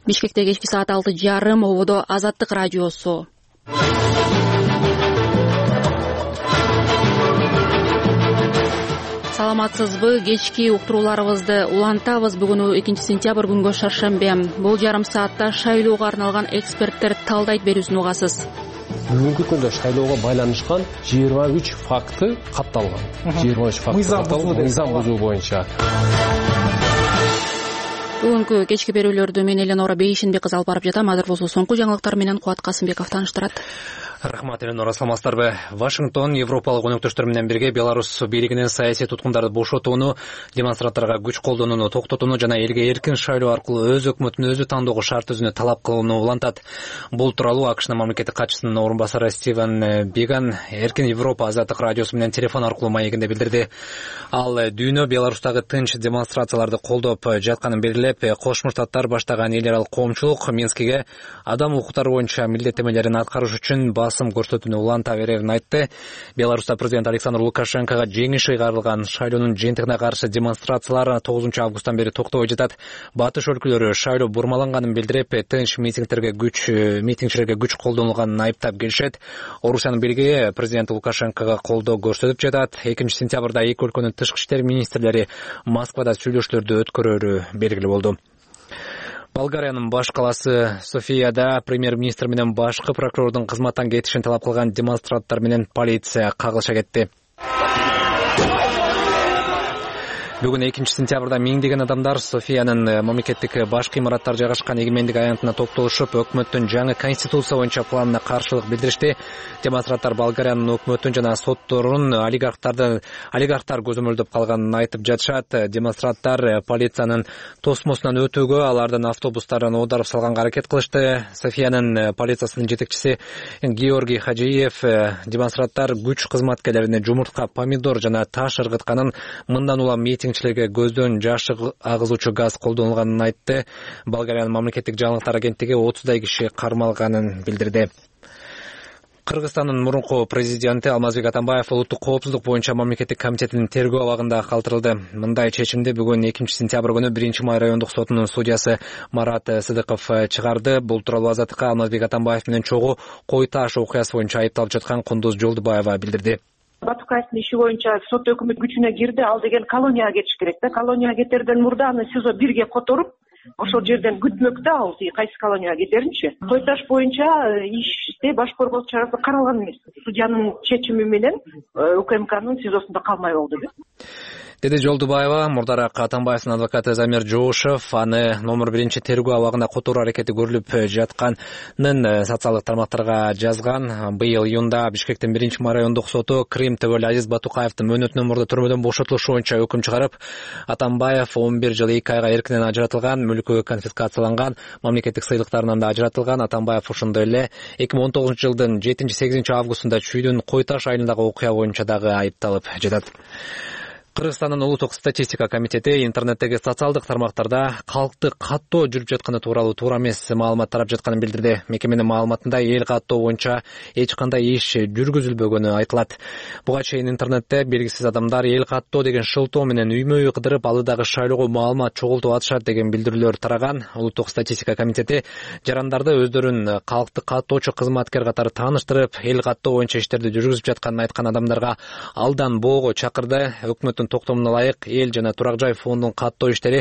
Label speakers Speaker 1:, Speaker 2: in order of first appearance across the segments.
Speaker 1: Бишкекте кечки саат 6:30 ободо Азаттык радиосу. Саламатсызбы? Кечки уктурууларыбызды улантабыз. Бүгүн 2 сентябрь күнгө шаршембе. Бул жарым саатта шайлоого арналган эксперттер талдайт берүүсүн угасыз.
Speaker 2: Бүгүнкү күндө шайлоого байланышкан 23 факты катталган. 23 факты катталган мыйзам бузуу боюнча.
Speaker 1: Бүгүнкү кечки берүүлөрдү мен Эленора Бейшинбек кызы алып барып жатам. Азыр болсо соңку жаңылыктар менен Кубат Касымбеков тааныштырат.
Speaker 3: Рахмат, Эленора, саламатсыздарбы? Вашингтон Европалык өнөктөштөр менен бирге Беларусь бийлигинин саясий туткундарды бошотууну, демонстранттарга күч колдонууну токтотууну жана элге эркин шайлоо аркылуу өз өкмөтүн өзү тандоого шарт түзүүнү талап кылууну улантат. Бул тууралуу АКШнын мамлекеттик катчысынын орун басары Стивен Биган Эркин Европа Азаттык радиосу менен телефон аркылуу маегинде билдирди. Ал дүйнө Беларустагы тынч демонстрацияларды колдоп жатканын белгилеп, Кошмо Штаттар баштаган эл аралык коомчулук Минскиге адам укуктары боюнча милдеттемелерин аткарыш үчүн басым көрсөтүүнү уланта берерин айтты. Беларуста президент Александр Лукашенкого жеңиш ыйгарылган шайлоонун жыйынтыгына каршы демонстрациялар 9 августтан бери токтобой жатат. Батыш өлкөлөрү шайлоо бурмаланганын билдирип, тынч митингчилерге күч колдонулганын айыптап келишет. Орусиянын бийлиги президент Лукашенкого колдоо көрсөтүп жатат. 2 сентябрда эки өлкөнүн тышкы иштер министрлери Москвада сүйлөшүүлөрдү өткөрөрү белгилүү болду. Болгариянын баш каласы Софияда премьер-министр менен башкы прокурордун кызматтан кетишин талап кылган демонстранттар менен полиция кагылыша кетти. Бүгүн 2 сентябрда миңдеген адамдар Софиянын мамлекеттик башкы имараттар жайгашкан эгемендик аянтына топтолушуп, өкмөттүн жаңы конституция боюнча планына каршылык билдиришти. Демонстранттар Болгариянын өкмөтүн жана сотторун олигархтар көзөмөлдөп калганын айтып жатышат. Демонстранттар полициянын тосмосунан өтүүгө алардын автобустарын оодарып салганга аракет кылышты. Софиянын полициясынын жетекчиси Георгий Хаджиев демонстранттар күч кызматкерлерине жумуртка, помидор жана таш ыргытканын, мындан улам митингчилерге көздөн жаш агызуучу газ колдонулганын айтты. Болгариянын мамлекеттик жаңылыктар агенттиги 30 киши кармалганын билдирди. Кыргызстандын мурунку президенти Алмазбек Атамбаев улуттук коопсуздук боюнча мамлекеттик комитетинин тергөө абагында калтырылды. Мындай чечимди бүгүн 2 сентябрь күнү 1-май райондук сотунун судьясы Марат Сыдыков чыгарды. Бул тууралуу Азаттыкка Алмазбек Атамбаев менен чогуу Кой Таш окуясы боюнча айыпталып жаткан Кундуз Жолдубаева билдирди.
Speaker 4: Батукаевдин иши боюнча сот өкмөт күчүнө кирди. Ал деген колонияга кетиш керек да. Колонияга кетерден мурда аны СИЗО 1ге которуп, ошол жерден күтмөк да, ал кайсы колонияга кетеринчи. Тойташ боюнча иште баш коргоо чарасы каралган эмес. Судьянын чечими менен УКМКнын СИЗОсунда калмай болду
Speaker 3: деди Жолдубаева. Мурдараак Атамбаевдин адвокаты Замир Жоошев аны номер 1 тергөө абагында которуу аракети көрүлүп жатканын социалдык тармактарга жазган. Быйыл июнда Бишкектин 1-май райондук соту Крим төбөлү Азиз Батукаевдин мөөнөтүнөн мурда түрмөдөн бошотулушу боюнча өкүм чыгарып, Атамбаев 11 жыл 2 айга эркинен ажыратылган, мүлкү конфискацияланган, мамлекеттик сыйлыктарынан да ажыратылган. Атамбаев ошондой эле 2019 жылдын 7-8 августунда Чүйдүн Кой Таш айылындагы окуя боюнча дагы айыпталып жатат. Кыргызстандын улуттук статистика комитети интернеттеги социалдык тармактарда калкты каттоо жүрүп жатканы тууралуу туура эмес маалымат тарап жатканын билдирди. Мекеменин маалыматында эл каттоо боюнча эч кандай иш жүргүзүлбөгөнү айтылат. Буга чейин интернетте белгисиз адамдар эл каттоо деген шылтоо менен үймө-үй кыдырып, алы дагы шайлоого маалымат чогултуп атышат деген билдирүүлөр тараган. Улуттук статистика комитети жарандарды өздөрүн калкты каттоочу кызматкер катары тааныштырып, эл каттоо боюнча иштерди жүргүзүп жатканын айткан адамдарга алдан боого чакырды. Өкмөттүн токтомуна ылайык эл жана турак жай фондунун каттоо иштери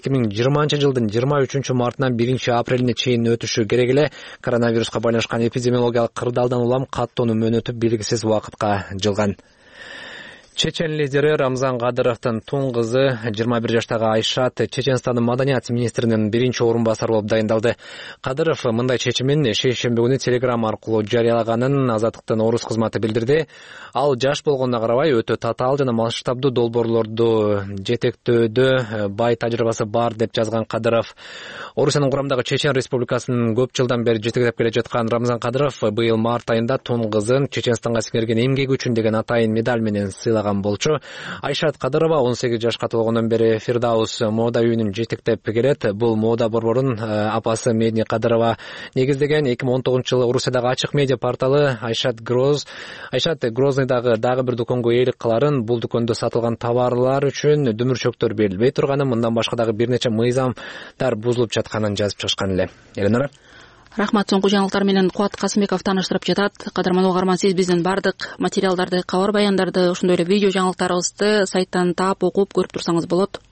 Speaker 3: 2020 жылдын 23 мартынан 1 апрелине чейин өтүшү керек эле. Коронавируска байланышкан эпидемиологиялык кырдаалдан улам каттоонун мөөнөтү белгисиз убакытка жылган. Чечен лидери Рамзан Кадыровдун тун кызы 21 жаштагы Айшат Чеченстандын маданият министринин 1-орун басары болуп дайындалды. Кадыров мындай чечимин шейшемби күнү Телеграм аркылуу жарыялаганын Азаттыктын орус кызматы билдирди. Ал жаш болгонуна карабай өтө татаал жана масштабдуу долбоорлорду жетектөөдө бай тажрыйбасы бар деп жазган Кадыров. Орусиянын курамындагы Чечен Республикасынын көп жылдан бери жетектеп келе жаткан Рамзан Кадыров быйыл март айында тун кызын Чеченстанга сиңирген эмгеги үчүн деген атайын медаль менен сыйлаган баштаган болчу. Айшат Кадырова 18 жашка толгондон бери Фирдаус мода үйүнүн жетектеп келет. Бул мода борборун апасы Медни Кадырова негиздеген. 2019-жылы Орусиядагы ачык медиа порталы Айшат Грозныйдагы дагы бир дүкөнгө ээлик кыларын, бул дүкөндө сатылган товарлар үчүн дүмүрчөктөр берилбей турганын, мындан башка дагы бир нече мыйзамдар бузулуп жатканын жазып чыгышкан эле. Эленора.
Speaker 1: Рахмат. Соңку жаңылыктар менен Кубат Касымбеков тааныштырып жатат. Кадырман угарман, сиз биздин бардык материалдарды, кабар баяндарды, ошондой эле видео жаңылыктарыбызды сайттан таап, окуп көрүп турсаңыз болот.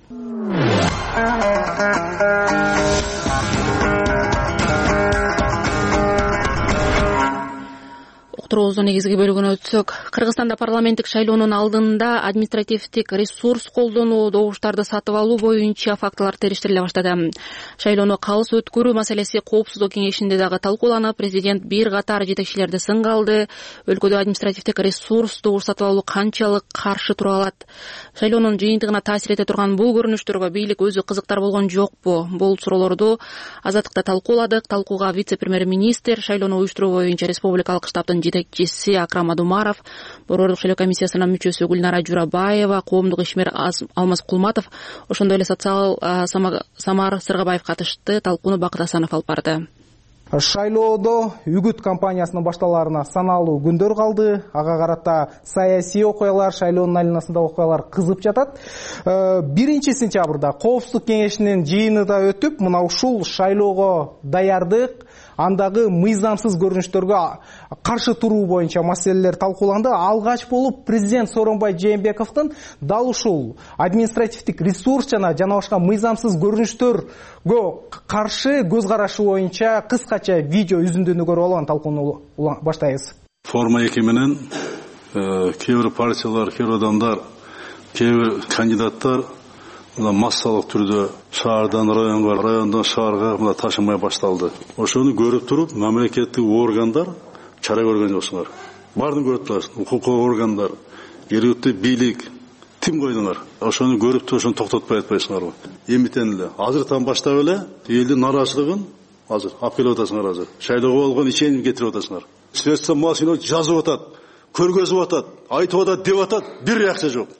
Speaker 1: Уктуруубуздун негизги бөлүгүнө өтсөк, Кыргызстанда парламенттик шайлоонун алдында административдик ресурс колдонуу, добуштарды сатып алуу боюнча фактылар териштириле баштады. Шайлоону калыс өткөрүү маселеси Коопсуздук кеңешинде дагы талкууланып, президент бир катар жетекчилерди сынга алды. Өлкөдө административдик ресурс, добуш сатып алуу канчалык каршы тура алат? Шайлоонун жыйынтыгына таасир эте турган бул көрүнүштөргө бийлик өзү кызыктар болгон жокпу? Бул суроолорду Азаттыкта талкууладык. Талкууга вице-премьер-министр, шайлоону уюштуруу боюнча республикалык штабтын жетекчиси Акрам Адумаров, борбордук шайлоо комиссиясынын мүчөсү Гүлнара Журабаева, коомдук ишмер Алмаз Кулматов, ошондой эле социал Самар Сыргабаев катышты. Талкууну Бакыт Асанов алып барды.
Speaker 5: Шайлоодо үгүт кампаниясынын башталарына саналуу күндөр калды. Ага карата саясий окуялар, шайлоонун айланасындагы окуялар кызып жатат. 1 сентябрда Коопсуздук кеңешинин жыйыны да өтүп, мына ушул шайлоого даярдык, андагы мыйзамсыз көрүнүштөргө каршы туруу боюнча маселелер талкууланды. Алгач болуп президент Сооронбай Жээнбековдун дал ушул административдик ресурс жана башка мыйзамсыз көрүнүштөргө каршы көз карашы боюнча кыскача видео үзүндүнү көрүп алган талкууну баштайбыз.
Speaker 6: Форма 2 менен кээ бир партиялар, кээ бир адамдар, кээ бир кандидаттар массалык түрдө шаардан районго, райондон шаарга ташымай башталды. Ошону көрүп туруп, мамлекеттик органдар чара көргөн жоксуңар. Баарын көрүп турасың, укук органдар, жергиликтүү бийлик, тим койдуңар. Ошону көрүп туруп, ошону токтотпой атпайсыңарбы? Эмитен эле азыртан баштап эле элдин нараачылыгын азыр алып келип атасыңар. Азыр шайлоого болгон ишенимди кетирип атасыңар. Средства массового жазып атат, көргөзүп атат, айтып атат, деп атат, бир реакция жок.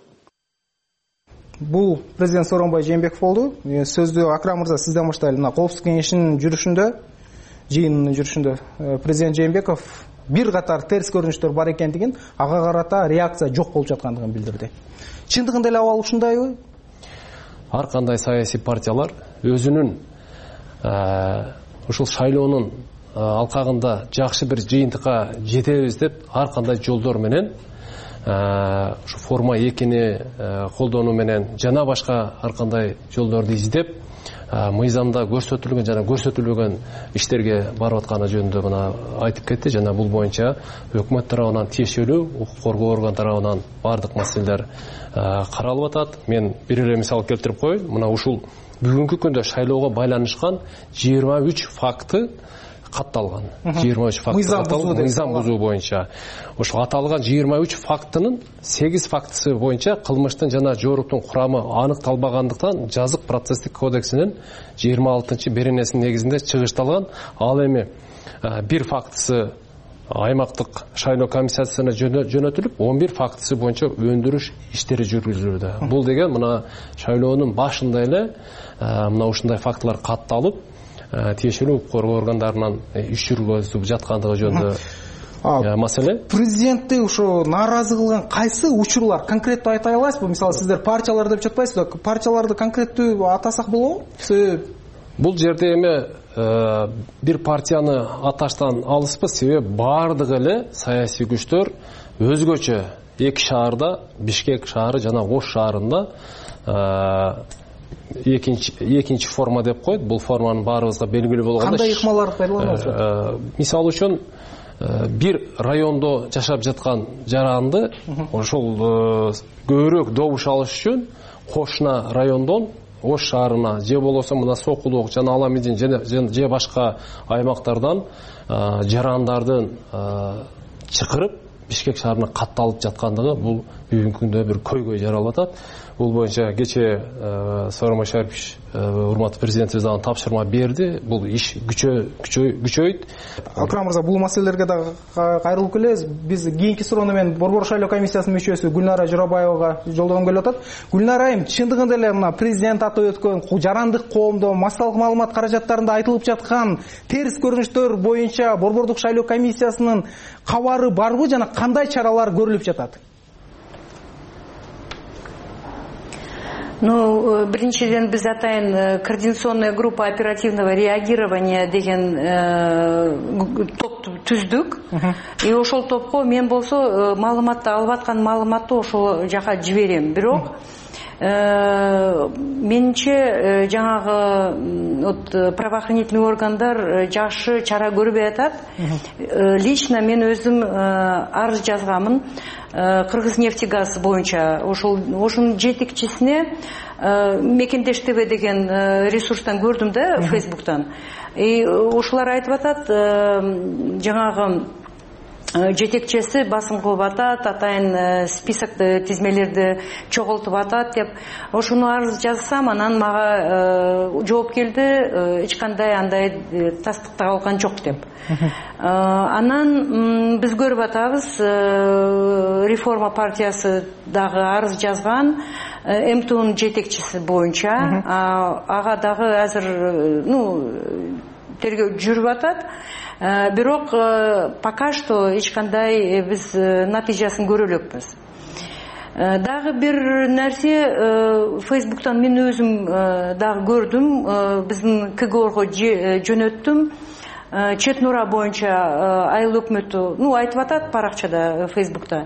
Speaker 5: Бул президент Сооронбай Жээнбеков болду. Сөздү Акрам мырза сизден баштайлы. Коопсуздук кеңешинин жүрүшүндө, жыйынынын жүрүшүндө президент Жээнбеков бир катар терс көрүнүштөр бар экендигин, ага карата реакция жок болуп жаткандыгын билдирди. Чындыгында эле абал ушундайбы?
Speaker 2: Ар кандай саясий партиялар өзүнүн ушул шайлоонун алкагында жакшы бир жыйынтыкка жетебиз деп ар кандай жолдор менен ушу форма 2-ни колдонуу менен жана башка ар кандай жолдорду издеп мыйзамда көрсөтүлгөн жана көрсөтүлбөгөн иштерге барып атканы жөнүндө мына айтып кетти. Жана бул боюнча өкмөт тарабынан тиешелүү, укук коргоо орган тарабынан бардык маселелер каралып атат. Мен бир эле мисал келтирип коеюн. Мына ушул бүгүнкү күндө шайлоого байланышкан 23 факты катталган. 23 факты мыйзам бузуу боюнча. Ошо аталган 23 фактынын 8 фактысы боюнча кылмыштын жана жооруктун курамы аныкталбагандыктан жазык процесстик кодексинин 26 беренесинин негизинде чыгышталган. Ал эми бир фактысы аймактык шайлоо комиссиясына жөнөтүлүп, 11 фактысы боюнча өндүрүш иштери жүргүзүлүүдө. Бул деген мына шайлоонун башында эле мына ушундай фактылар катталып, тиешелүү коргоо органдарынан иш жүргүзүп жаткандыгы жөнүндө маселе.
Speaker 5: Президентти ушу нааразы кылган кайсы учурлар конкреттүү айта аласызбы? Мисалы сиздер партиялар деп жатпайсызбы? Партияларды конкреттүү атасак болобу?
Speaker 2: Бул жерде эми бир партияны аташтан алыспыз, себеби бардык эле саясий күчтөр өзгөчө эки шаарда, Бишкек шаары жана Ош шаарында экинчи форма деп коет. Бул форманын баарыбызга белгилүү болгондо
Speaker 5: кандай ыкмалар пайдаланылат?
Speaker 2: Мисалы үчүн бир райондо жашап жаткан жаранды ошол көбүрөөк добуш алыш үчүн кошуна райондон Ош шаарына же болбосо мына Сокулук жана Аламидин же башка аймактардан жарандардын чакырып Бишкек шаарына катталып жаткандыгы бул бүгүнкү күндө бир көйгөй жаралып атат. Бул боюнча кечээ Сооронбай Шарипович урматтуу президентибиз ага тапшырма берди. Бул иш күчөйт.
Speaker 5: Акрам мырза, бул маселелерге дагы кайрылып келебиз. Биз кийинки суроону мен Борбор шайлоо комиссиясынын мүчөсү Гүлнара Журабаевага жолдогом келип атат. Гүлнара айым, чындыгында эле мына президент атап өткөн жарандык коомдо массалык маалымат каражаттарында айтылып жаткан терс көрүнүштөр боюнча Борбордук шайлоо комиссиясынын кабары барбы жана кандай чаралар көрүлүп жатат?
Speaker 7: Биринчиден биз атайын координационная группа оперативного реагирования деген топту түздүк. И ошол топко мен болсо маалыматты алып аткан маалыматты ошол жака жиберем. Бирок менимче жанагы правоохранительный органдар жакшы чара көрбөй атат. Лично мен өзүм арыз жазгамын Кыргызнефтегаз боюнча. Ошонун жетекчисине Мекендеш ТВ деген ресурстан көрдүм да, Фейсбуктан. И ошолар айтып атат, жанагы жетекчиси басым кылып атат, атайын списокты тизмелерди чогултуп атат деп. Ошону арыз жазсам, анан мага жооп келди, эч кандай андай тастыкталган жок деп. Анан биз көрүп атабыз, Реформа партиясы дагы арыз жазган, МТУнун жетекчиси боюнча, ага дагы азыр тергөө жүрүп атат. Бирок пока что эч кандай биз натыйжасын көрө элекпиз. Дагы бир нерсе, Фейсбуктан мен өзүм дагы көрдүм, биздин КГОрго жөнөттүм. Чет Нура боюнча айыл өкмөтү, айтып атат баракчада Фейсбукта.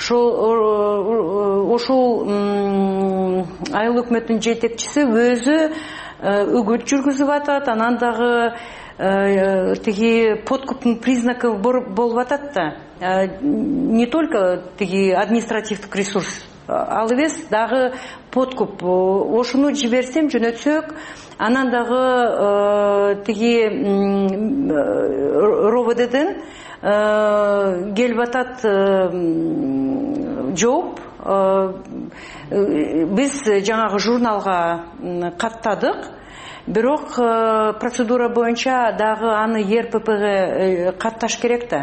Speaker 7: Ошол айыл өкмөтүнүн жетекчиси өзү үгүт жүргүзүп атат, анан дагы тиги подкуптун признаки болуп атат да. Не только тиги административдик ресурс, ал эмес, дагы подкуп. Ошону жиберсем, жөнөтсөк, анан дагы тиги РОВДден келип атат жооп. Биз жаңагы журналга каттадык. Бирок процедура боюнча дагы аны ЕРППге катташ керек да.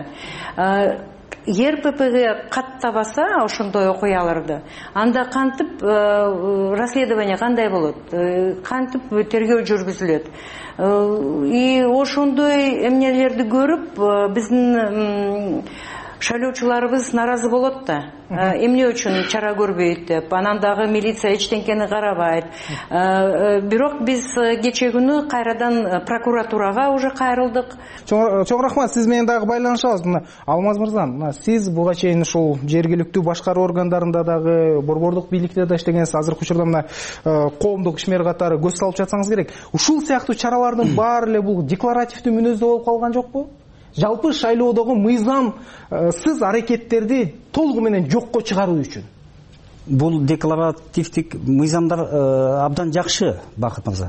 Speaker 7: ЕРППге каттабаса ошондой окуяларды, анда кантип расследование кандай болот? Кантип тергөө жүргүзүлөт? И ошондой эмнелерди көрүп, биздин шайлоочуларыбыз наразы болот да. Эмне үчүн чара көрбөйт деп, анан дагы милиция эчтенкени карабайт. Бирок биз кечээ күнү кайрадан прокуратурага уже кайрылдык.
Speaker 5: Чоң рахмат, сиз менен дагы байланышабыз. Алмаз мырза, сиз буга чейин ушул жергиликтүү башкаруу органдарында дагы, борбордук бийликте да иштегенсиз, азыркы учурда мына коомдук ишмер катары көз салып жатсаңыз керек. Ушул сыяктуу чаралардын баары эле бул декларативдүү мүнөздө болуп калган жокпу? Жалпы шайлоодогу мыйзамсыз аракеттерди толугу менен жокко чыгаруу үчүн.
Speaker 8: Бул декларативдик мыйзамдар абдан жакшы, Бакыт мырза.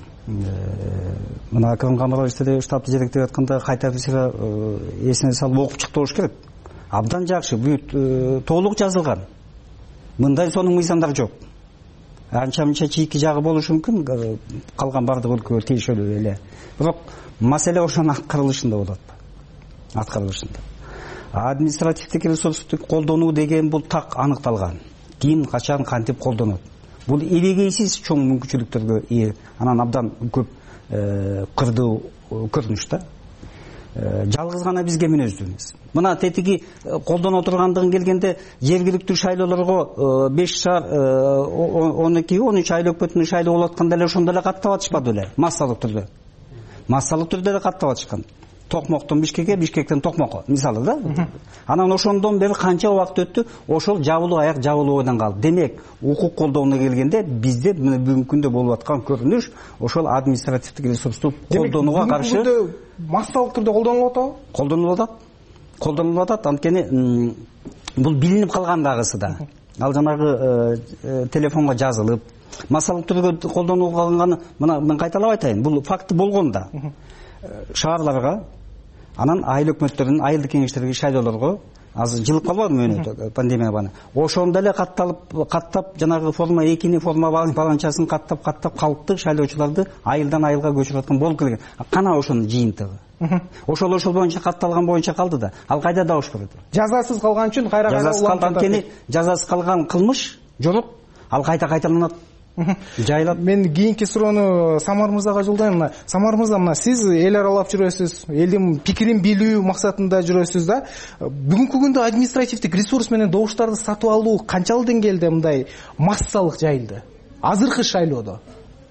Speaker 8: Мына Акрам Камарович деле штабты жетектеп атканда кайта эсине салып окуп чыкты болуш керек. Абдан жакшы, бүт толук жазылган. Мындай сонун мыйзамдар жок. Анча-мынча чийки жагы болушу мүмкүн, калган бардык өлкөгө тийишелүү эле. Бирок маселе ошонун аткарылышында болот. Аткарылышында. Административдик ресурсту колдонуу деген бул так аныкталган. Ким, качан, кантип колдонот. Бул элегейсиз чоң мүмкүнчүлүктөргө ээ. Анан абдан көп кырдуу көрүнүш да. Жалгыз гана бизге мүнөздүү эмес. Мына тетиги колдоно тургандыгын келгенде жергиликтүү шайлоолорго 5 шаар 12-13 айлык өкмөтүнүн шайлоо болуп атканда эле ошондо эле каттап атышпады беле? Массалык түрдө. Массалык түрдө эле каттап атышкан. Токмоктон Бишкекке, Бишкектен Токмокко, мисалы да. Анан ошондон бери канча убакыт өттү, ошол жабылуу аяк жабылуу бойдон калды. Демек, укук колдонууна келгенде бизде бүгүнкү күндө болуп аткан көрүнүш ошол административдик ресурсту колдонууга каршы
Speaker 5: массалык түрдө колдонулуп атабы?
Speaker 8: Колдонулуп атат. Колдонулуп атат. Анткени бул билинип калган дагысы да. Ал жанагы телефонго жазылып, массалык түрдө колдонууга алынганы, мына мен кайталап айтайын, бул факты болгон да. Шаарларга, анан айыл өкмөттөрүнүн айылдык кеңештерге, шайлоолорго азыр жылып калбадымы мөөнөт пандемия бана ошондо эле каттап жанагы форма 2-ни форма баланчасын каттап калыпты шайлоочуларды айылдан айылга көчүрүп аткан болуп келген. Кана ошонун жыйынтыгы. Ошол боюнча катталган боюнча калды да. Ал кайда добуш берет?
Speaker 5: Жазасыз калган үчүн кайра жазасыз калган кылмыш жолук ал кайталанат. Жайлап. Мен кийинки суроону Самар мырзага жолдойм. Мына Самар мырза, мына сиз эл аралап жүрөсүз, элдин пикирин билүү максатында жүрөсүз да. Бүгүнкү күндө административдик ресурс менен добуштарды сатып алуу канчалык деңгээлде мындай массалык жайылды азыркы шайлоодо?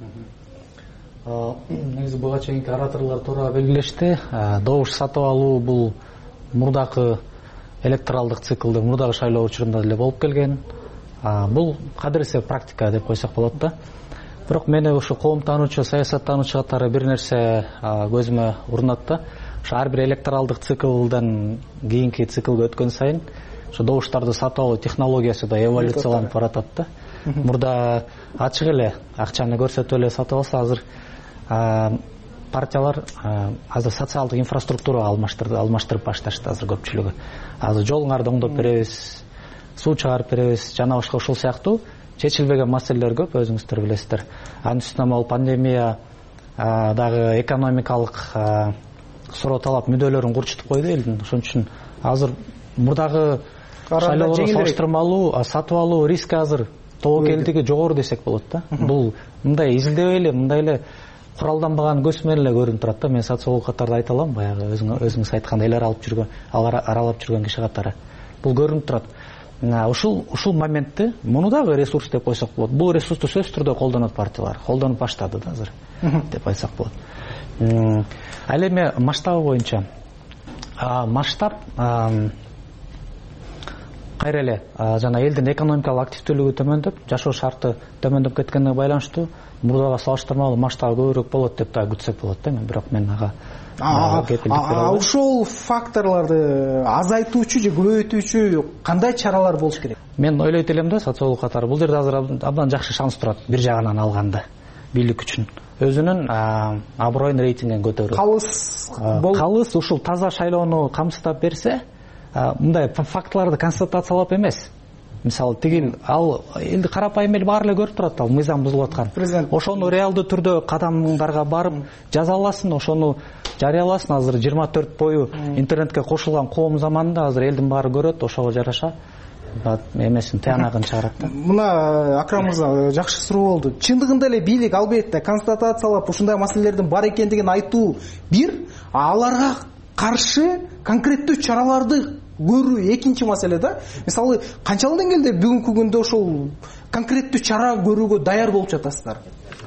Speaker 9: Негизи буга чейинки ораторлор туура белгилешти. Добуш сатып алуу бул мурдакы электоралдык циклдын мурдагы шайлоо учурунда деле болуп келген. Бул кадыресе практика деп койсок болот да. Бирок мени ошо коомтануучу, саясаттануучу катары бир нерсе көзүмө урунат да. Ошо ар бир электоралдык циклдан кийинки циклге өткөн сайын ошо добуштарды сатып алуу технологиясы да эволюцияланып баратат да. Мурда ачык эле акчаны көрсөтүп эле сатып алса, азыр партиялар азыр социалдык инфраструктурага алмаштырып башташты азыр көпчүлүгү. Азыр жолуңарды оңдоп беребиз, суу чыгарып беребиз, жана башка ушул сыяктуу чечилбеген маселелер көп, өзүңүздөр билесиздер. Анын үстүнө могу пандемия дагы экономикалык суроо талап мүдөлөрүн курчутуп койду элдин. Ошон үчүн азыр мурдагы шайлоого салыштырмалуу сатып алуу риски азыр тобокелдиги жогору десек болот да. Бул мындай изилдебей эле, мындай эле куралданбаган көз менен эле көрүнүп турат да. Мен социолог катары айта алам, баягы өзүңүз айткан эл аралап жүргөн киши катары. Бул көрүнүп турат. Ушул моментти муну дагы ресурс деп койсок болот. Бул ресурсту сөзсүз түрдө колдонот партиялар. Колдонуп баштады да азыр деп айтсак болот. Ал эми масштабы боюнча масштаб кайра эле жана элдин экономикалык активдүүлүгү төмөндөп, жашоо шарты төмөндөп кеткенине байланыштуу мурдага салыштырмалуу масштабы көбүрөөк болот деп да күтсөк болот да. Бирок мен ага
Speaker 5: ошол факторлорду азайтуучу же көбөйтүүчү кандай чаралар болуш керек?
Speaker 9: Мен ойлойт элем да, социолог катары бул жерде азыр абдан жакшы шанс турат бир жагынан алганда бийлик үчүн өзүнүн аброюн, рейтингин көтөрүү. Калыс ушул таза шайлоону камсыздап берсе, мындай фактыларды констатациялап эмес. Мисалы тигил ал элди карапайым эл баары эле көрүп турат, ал мыйзам бузулуп аткан. Ошону реалдуу түрдө кадамдарга барып жазаласын, ошону жарыяласын. Азыр 24 бою интернетке кошулган коом заманында азыр элдин баары көрөт, ошого жараша эмесин тыянагын чыгарат.
Speaker 5: Мына Акрам мырза, жакшы суроо болду. Чындыгында эле бийлик албетте констатациялап ушундай маселелердин бар экендигин айтуу бир, аларга каршы конкреттүү чараларды көрүү экинчи маселе да. Мисалы, канчалык деңгээлде бүгүнкү күндө ошол конкреттүү чара көрүүгө даяр болуп жатасыздар?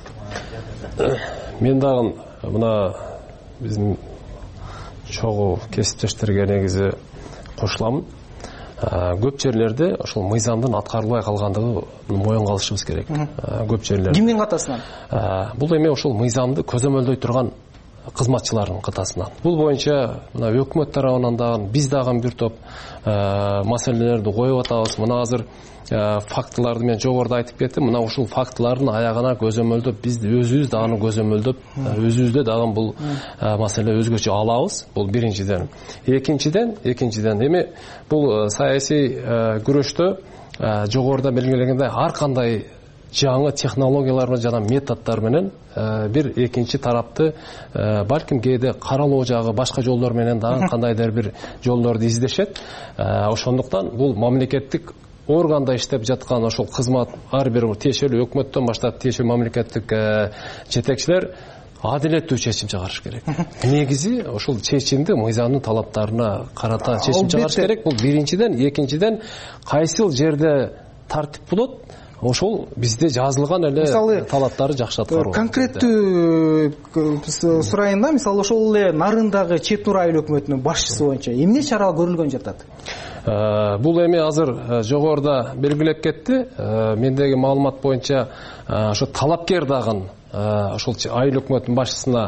Speaker 2: Мен дагы мына биздин чогуу кесиптештерге негизи кошуламын. Көп жерлерде ошол мыйзамдын аткарылбай калгандыгы моюнга алышыбыз керек. Көп жерлерде.
Speaker 5: Кимдин катасынан?
Speaker 2: Бул эми ошол мыйзамды көзөмөлдөй турган кызматчылардын катасынан. Бул боюнча мына өкмөт тарабынан дагы биз дагы бир топ маселелерди коюп атабыз. Мына азыр фактыларды мен жогоруда айтып кеттим. Мына ушул фактылардын аягына көзөмөлдөп биз өзүбүз дагы көзөмөлдөп өзүбүздө дагы бул маселе өзгөчө алабыз. Бул биринчиден. Экинчиден эми бул саясий күрөштө жогоруда белгилегендей ар кандай жаңы технологиялар жана методдор менен бир экинчи тарапты балким кээде каралоо жагы башка жолдор менен дагы кандайдыр бир жолдорду издешет. Ошондуктан бул мамлекеттик органда иштеп жаткан ошол кызмат ар бир тиешелүү өкмөттөн баштап тиешелүү мамлекеттик жетекчилер адилеттүү чечим чыгарыш керек. Негизи ошол чечимди мыйзамдын талаптарына карата чечим чыгарыш керек. Бул биринчиден. Экинчиден, кайсыл жерде тартип болот, ошол бизде жазылган эле талаптары жакшы аткаруу.
Speaker 5: Конкреттүү сурайын да, мисалы ошол эле Нарындагы Чеп-Нур айыл өкмөтүнүн башчысы боюнча эмне чара көрүлгөн жатат?
Speaker 2: Бул эми азыр жогоруда белгилеп кетти. Мендеги маалымат боюнча ошо талапкер дагы ошол айыл өкмөтүнүн башчысына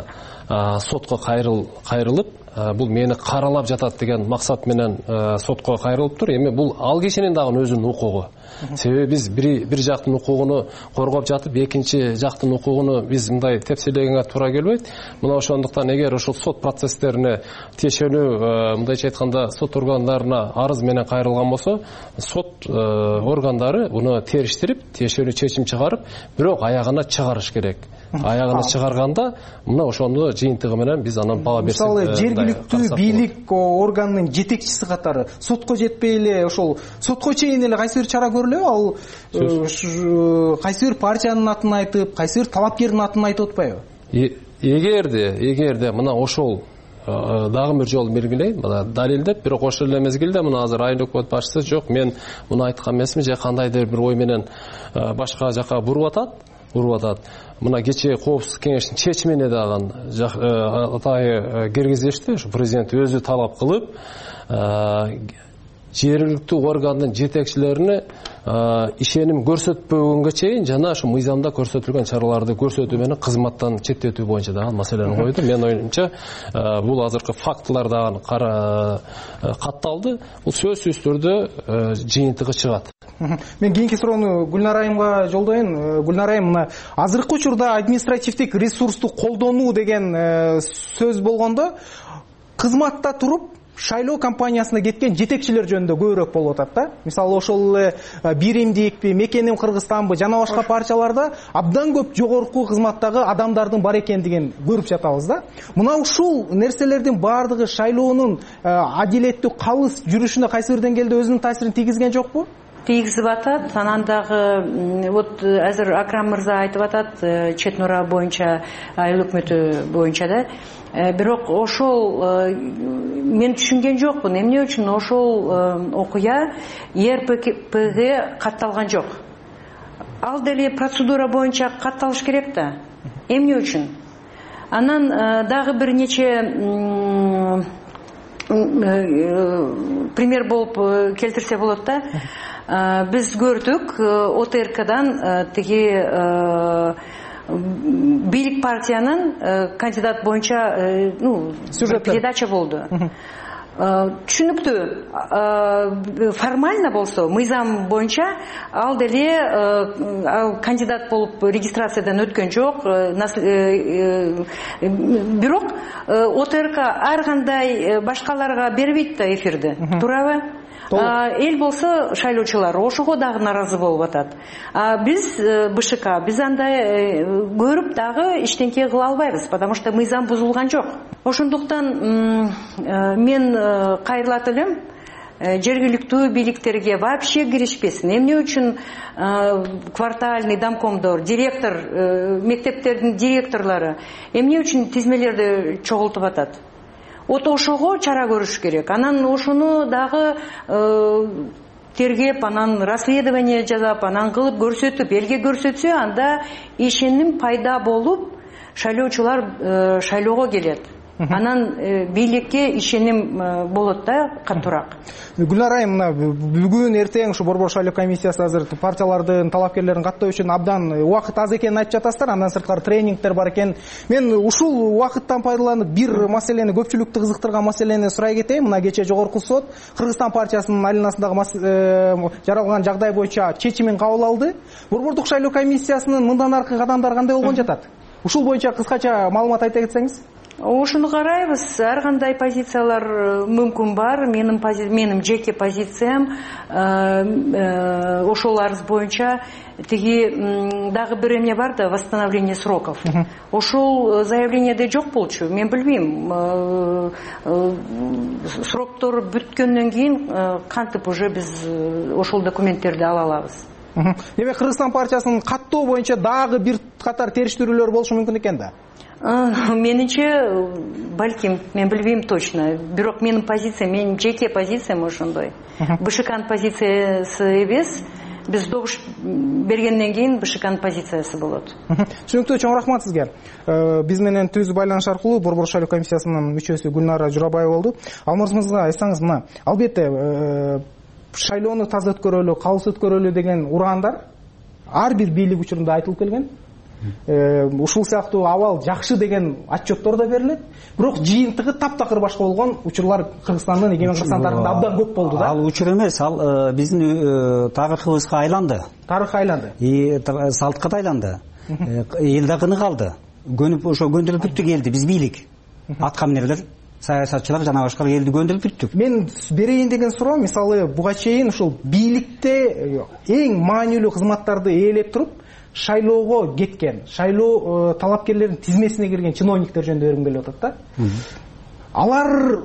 Speaker 2: сотко кайрылып, бул мени каралап жатат деген максат менен сотко кайрылыптыр. Эми бул ал кишинин дагы өзүнүн укугу. Себеби биз бир жактын укугуну коргоп жатып, экинчи жактын укугуну биз мындай тепселегенге туура келбейт. Мына ошондуктан эгер ушул сот процесстерине тиешелүү, мындайча айтканда, сот органдарына арыз менен кайрылган болсо, сот органдары буну териштирип, тиешелүү чечим чыгарып, бирок аягына чыгарыш керек. Аягына чыгарганда, мына ошону жыйынтыгы менен биз анан баа берсек.
Speaker 5: Мисалы, жергиликтүү бийлик органынын жетекчиси катары сотко жетпей эле, ошол сотко чейин эле кайсы бир чара көрүлөбү? Ал кайсы бир партиянын атын айтып, кайсы бир талапкердин атын айтып атпайбы? Эгерде мына ошол дагы бир жол белгилейм, мына далилдеп, бирок ошол эле мезгилде мына азыр айыл өкмөт башчысы жок, мен муну айткан эмесмин, же кандайдыр бир ой менен башка жака буруп атат. Мына кечээ коопсуздук кеңешинин чечимине дагы атайы киргизишти. Ушу президент өзү талап кылып, жергиликтүү органдын жетекчилерине ишеним көрсөтпөгөнгө чейин жана ушу мыйзамда көрсөтүлгөн чараларды көрсөтүү менен кызматтан четтетүү боюнча дагы маселени койду. Мен оюмча, бул азыркы фактылар дагы катталды. Бул сөзсүз түрдө жыйынтыгы чыгат. Мен кийинки суроону Гүлнар айымга жолдоюн. Гүлнар айым, мына азыркы учурда административдик ресурсту колдонуу деген сөз болгондо, кызматта туруп шайлоо кампаниясына кеткен жетекчилер жөнүндө көбүрөөк болуп атат да. Мисалы, ошол эле Биримдикпи, Мекеним Кыргызстанбы жана башка партияларда абдан көп жогорку кызматтагы адамдардын бар экендигин көрүп жатабыз да. Мына ушул нерселердин баардыгы шайлоонун адилеттүү, калыс жүрүшүнө кайсы бир деңгээлде өзүнүн таасирин тийгизген жокпу?
Speaker 7: Тийгизип атат. Анан дагы вот азыр Акрам мырза айтып атат, Чет Нура боюнча, айыл өкмөтү боюнча да. Бирок ошол мен түшүнгөн жокмун, эмне үчүн ошол окуя РПГ катталган жок. Ал деле процедура боюнча катталыш керек да. Эмне үчүн? Анан дагы бир нече пример болуп келтирсе болот да. Биз көрдүк ОТРКдан тиги бийлик партиянын кандидат боюнча передача болду. Түшүнүктүү, формально болсо, мыйзам боюнча ал деле кандидат болуп регистрациядан өткөн жок. Бирок ОТРК ар кандай башкаларга бербейт да эфирди, туурабы? Эл болсо шайлоочулар ошого дагы наразы болуп атат. Биз БШК, биз андай көрүп дагы эчтеке кыла албайбыз, потому что мыйзам бузулган жок. Ошондуктан мен кайрылат элем, жергиликтүү бийликтерге вообще киришпесин. Эмне үчүн квартальный домкомдор, директор, мектептердин директорлору эмне үчүн тизмелерди чогултуп атат? Вот ошого чара көрүш керек. Анан ошону дагы тергеп, анан расследование жасап, анан кылып көрсөтүп, элге көрсөтсө, анда ишеним пайда болуп, шайлоочулар шайлоого келет. Анан бийликке ишеним болот да, катуураак.
Speaker 5: Гүлнар айым, мына бүгүн эртең ушу Борбор шайлоо комиссиясы азыр партиялардын талапкерлерин каттоо үчүн абдан убакыт аз экенин айтып жатасыздар. Андан сырткары тренингдер бар экен. Мен ушул убакыттан пайдаланып бир маселени, көпчүлүктү кызыктырган маселени сурай кетейин. Мына кечээ жогорку сот Кыргызстан партиясынын айланасындагы жаралган жагдай боюнча чечимин кабыл алды. Борбордук шайлоо комиссиясынын мындан аркы кадамдары кандай болгон жатат? Ушул боюнча кыскача маалымат айта кетсеңиз.
Speaker 7: Ошону карайбыз. Ар кандай позициялар мүмкүн бар. Менин жеке позициям ошол арыз боюнча тиги дагы бир эмне бар да, восстановление сроков. Ошол заявлениеде жок болчу. Мен билбейм. Сроктор бүткөндөн кийин кантип уже биз ошол документтерди ала алабыз.
Speaker 5: Демек Кыргызстан партиясынын каттоо боюнча дагы бир катар териштирүүлөр болушу мүмкүн экен да.
Speaker 7: Менимче, балким, мен билбейм точно. Бирок менин позициям, менин жеке позициям ошондой. БШКнын позициясы эмес. Биз добуш бергенден кийин БШКнын позициясы болот.
Speaker 5: Түшүнүктүү, чоң рахмат сизге. Биз менен түз байланыш аркылуу Борбор шайлоо комиссиясынын мүчөсү Гүлнара Журабаева болду. Алмырзыңызга айтсаңыз, мына албетте шайлоону таза өткөрөлү, калыс өткөрөлү деген ураандар ар бир бийлик учурунда айтылып келген. ушул сыяктуу абал жакшы деген отчеттор да берилет, бирок жыйынтыгы таптакыр башка болгон учурлар Кыргызстандын эгемен Кыргызстан тарыхында абдан көп болду да.
Speaker 8: Ал учур эмес, ал биздин тарыхыбызга айланды.
Speaker 5: Тарых айланды.
Speaker 8: Салтка да айланды. Эл да кыны калды. Көнүп ошо көндүрүп бүттүк элди биз бийлик. Аткаминерлер, саясатчылар жана башка элди көндүрүп бүттүк.
Speaker 5: Мен берейин деген суроо, мисалы буга чейин ушул бийликте эң маанилүү кызматтарды ээлеп туруп шайлоого кеткен, шайлоо талапкерлердин тизмесине кирген чиновниктер жөнүндө бергим келип атат да. Алар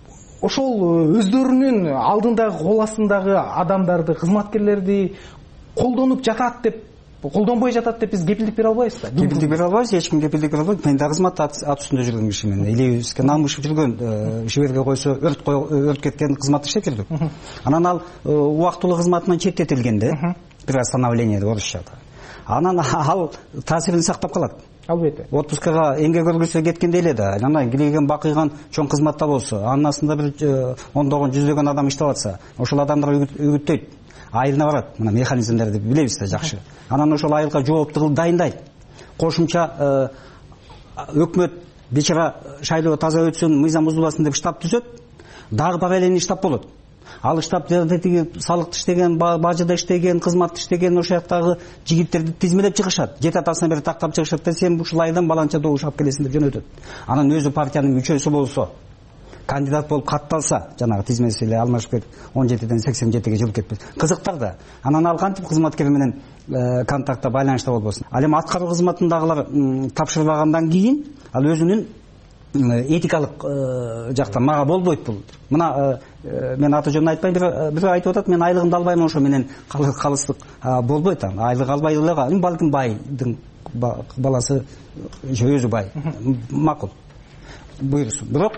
Speaker 5: ошол өздөрүнүн алдындагы кол астындагы адамдарды, кызматкерлерди колдонуп жатат деп, колдонбой жатат деп биз кепилдик бере албайбыз да.
Speaker 8: Кепилдик бере албайбыз, эч ким кепилдик бере албайт. Мен да кызмат ат үстүндө жүргөн кишимин. Элибизге намышып жүргөн, шиберге койсо өрт кеткен кызматты иштеп жүрдүк. Анан ал убактылуу кызматынан четтетилгенде, приостановление орусчада. Анан ал таасирин сактап калат.
Speaker 5: Албетте.
Speaker 8: Отпускага эмгек өргүсүнө кеткенде эле да, анан килеген бакыйган чоң кызматта болсо, анын астында бир ондогон, жүздөгөн адам иштеп атса, ошол адамдар үгүттөйт. Айылына барат, мына механизмдерди билебиз да жакшы. Анан ошол айылга жоопту дайындайт. Кошумча өкмөт бечара шайлоо таза өтсүн, мыйзам бузулбасын деп штаб түзөт. Дагы бага эле штаб болот. Ал штабта салыкты иштеген, бажыда иштеген, кызматты иштеген ошол жактагы жигиттерди тизмелеп чыгышат. Жет атасына бери тактап чыгышат да, сен ушул айылдан баланча добуш алып келесиң деп жөнөтөт. Анан өзү партиянын мүчөсү болсо, кандидат болуп катталса, жанагы тизмеси эле алмашып 17ден 87ге жылып кетпес. Кызыктар да. Анан ал кантип кызматкер менен контактта, байланышта болбосун. Ал эми аткаруу кызматындагылар тапшырбагандан кийин ал өзүнүн этикалык жакта мага болбойт бул. Мына мен аты жөнүн айтпайм, бир айтып атат, мен айлыгымды албайм, ошо менен калыстык болбойт. Айлык албай эле, балким байдын баласы өзү бай. Макул. Буйрусун. Бирок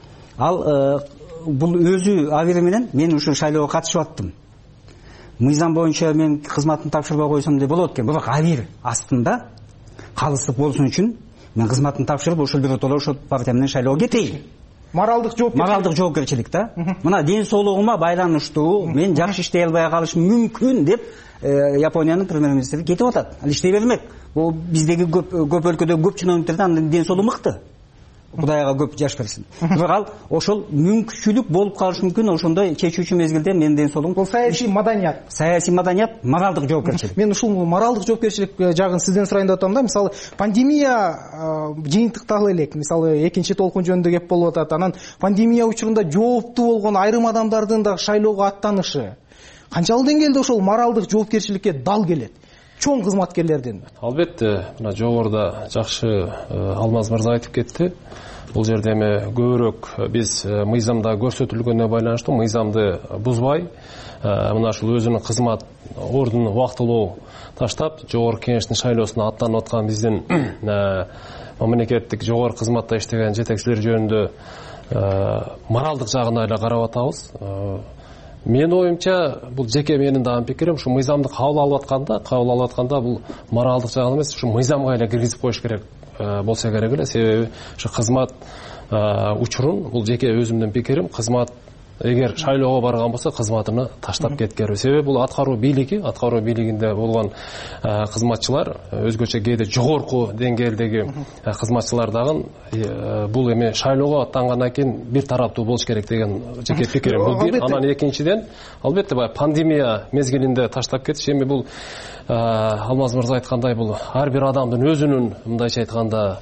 Speaker 8: ал бул өзү авири менен мен ушул шайлоого катышып аттым. Мыйзам боюнча мен кызматын тапшырбай койсом деп болот экен, бирок авир астында калыстык болсун үчүн мен кызматын тапшырып ошол биротоло ошол партия менен шайлоого кетейин.
Speaker 5: Моралдык жоопкерчилик да. Мына ден соолугума байланыштуу мен жакшы иштей албай калышым мүмкүн деп Япониянын премьер-министри кетип атат. Ал иштей бермек. Бул биздеги көп өлкөдө көп чиновниктердин ден соолугу мыкты. Кудайга көп жаш берсин. Бирок ал ошол мүмкүнчүлүк болуп калышы мүмкүн, ошондой чечүүчү мезгилде мен ден соолугум. Бул саясий маданият.
Speaker 8: Саясий маданият, моралдык жоопкерчилик.
Speaker 5: Мен ушул моралдык жоопкерчилик жагын сизден сурайын деп атам да. Мисалы, пандемия жыйынтыктагы элек, мисалы, экинчи толкун жөнүндө кеп болуп атат. Анан пандемия учурунда жооптуу болгон айрым адамдардын да шайлоого аттанышы канчалык деңгээлде ошол моралдык жоопкерчиликке дал келет? Чоң кызматкерлердин.
Speaker 2: Албетте, мына жогоруда жакшы Алмаз мырза айтып кетти. Бул жерде эми көбүрөөк биз мыйзамда көрсөтүлгөнүнө байланыштуу мыйзамды бузбай, мына ушул өзүнүн кызмат ордунун убактылуу таштап, жогорку кеңештин шайлоосуна аттанып аткан биздин мамлекеттик жогорку кызматта иштеген жетекчилер жөнүндө моралдык жагына эле карап атабыз. Менин оюмча, бул жеке менин дагы пикирим, ушу мыйзамды кабыл алып атканда бул моралдык жагын эмес, ушу мыйзамга эле киргизип коюш керек болсо керек эле. Себеби ушу кызмат учурун, бул жеке өзүмдүн пикирим, кызмат эгер шайлоого барган болсо кызматыны таштап кеткери. Себеби бул аткаруу бийлигинде болгон кызматчылар, өзгөчө кээде жогорку деңгээлдеги кызматчылар дагы бул эми шайлоого аттангандан кийин бир тараптуу болуш керек деген жеке пикирим. Бул бир. Анан экинчиден, албетте баягы пандемия мезгилинде таштап кетиш, эми бул Алмаз мырза айткандай, бул ар бир адамдын өзүнүн, мындайча айтканда,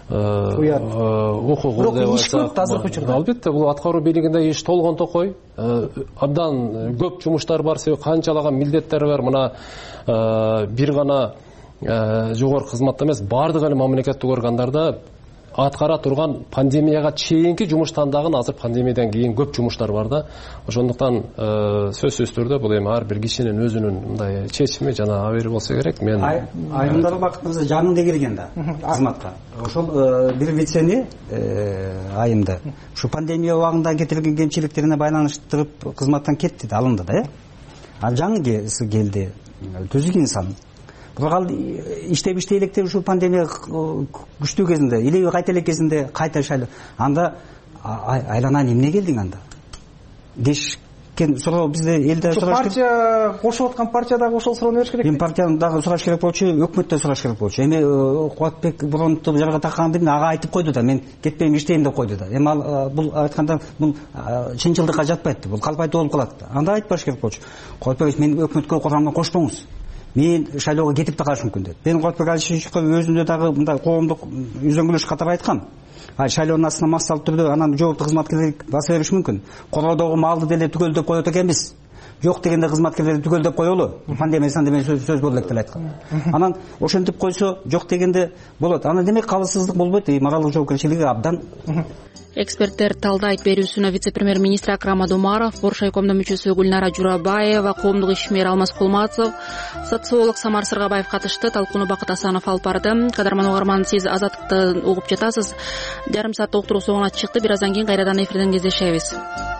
Speaker 2: укугу деп айтсак, албетте бул аткаруу бийлигинде иш толгон токой, абдан көп жумуштар бар, себеби канчалаган милдеттер бар. Мына бир гана жогорку кызматта эмес, бардык эле мамлекеттик органдарда аткара турган пандемияга чейинки жумуштан дагы азыр пандемиядан кийин көп жумуштар бар да. Ошондуктан сөзсүз түрдө бул эми ар бир кишинин өзүнүн мындай чечими жана абери болсо керек. Мен
Speaker 8: айымдар убактыбызда жанында кирген да кызматка. Ошол бир вицени айымды ушу пандемия убагында кетирилген кемчиликтерине байланыштырып кызматтан кетти да, алынды да. Ал жаңы келди, түзүк инсан. Бирок ал иштеп электеп ушул пандемия күчтүү кезинде, или кайта элек кезинде кайта шайлоо. Анда айланайын, эмне келдиң анда? Деш суроо бизде элде сураш керек.
Speaker 5: Партия кошуп аткан партия дагы ошол суроону бериш керек.
Speaker 8: Эми партияны дагы сураш керек болчу, өкмөттөн сураш керек болчу. Эми Кубатбек Бороновду жарга таккандан кийин ага айтып койду да, мен кетпейм, иштейм деп койду да. Эми ал бул айтканда бул чынчылдыкка жатпайт, бул калп айтуу болуп калат. Анда айтпаш керек болчу. Кубатбек, мен өкмөткө курамына кошпоңуз. Мен шайлоого кетип да калышым мүмкүн деп. Мен Кубатбек Алишевичке өзүндө дагы мындай коомдук үзөңгүлөш катары айткам. Шайлоонун астына массалык түрдө анан жооптуу кызматкерлер баса бериши мүмкүн. Короодогу малды деле түгөлдөп коет экенбиз. Жок дегенде кызматкерлерди түгөлдөп коелу. Пандемия деген сөз болду элек деле айткан. Анан ошентип койсо, жок дегенде болот. Анан демек калыссыздык болбойт, моралдык жоопкерчилиги абдан.
Speaker 1: Эксперттер талдайт берүүсүнө вице-премьер-министр Акрам Адумаров, Боршайкомдун мүчөсү Гүлнара Журабаева, коомдук ишмер Алмаз Кулматов, социолог Самар Сыргабаев катышты. Талкууну Бакыт Асанов алып барды. Кадарман угарман, сиз Азаттыкты угуп жатасыз. Жарым сааттык уктуруу соңуна чыкты. Бир аздан кийин кайрадан эфирден кездешебиз.